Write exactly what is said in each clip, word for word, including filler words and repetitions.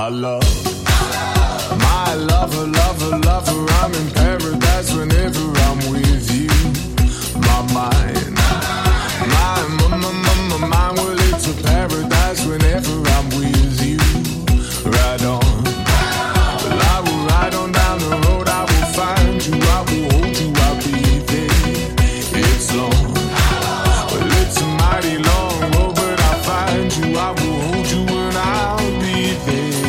my love. My lover, lover, lover, I'm in paradise whenever I'm with you. My mind, my, my, my, my, my mind, well, it's a paradise whenever I'm with you. Ride on, well, I will ride on down the road, I will find you, I will hold you, I'll be there. It's long, well, it's a mighty long road, but I'll find you, I will hold you and I'll be there.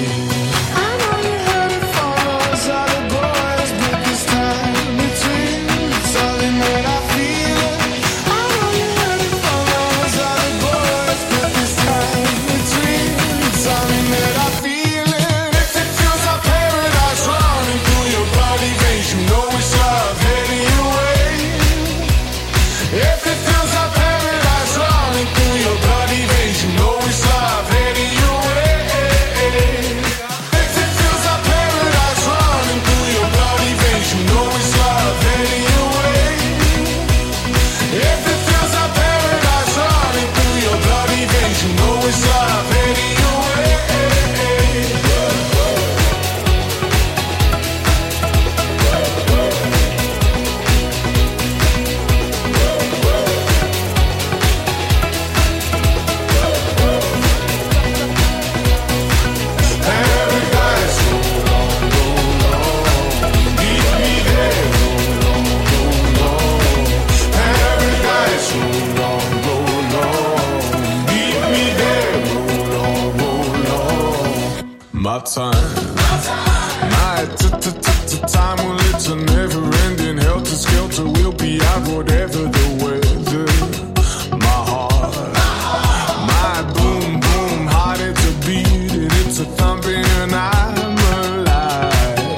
My time, my t-t-t-t-time, well, it's a never-ending helter-skelter. We'll be out whatever the weather. My heart, my boom-boom heart, it's a beat and it's a thumping and I'm alive.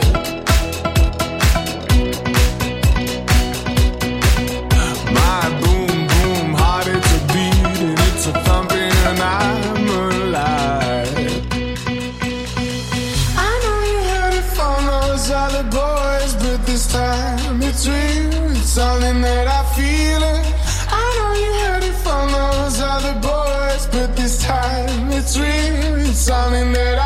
My boom-boom heart, it's a beat and it's a thumping and I'm alive. Other boys, but this time it's real. It's something that I feel it. I know you heard it from those other boys, but this time it's real. It's something that I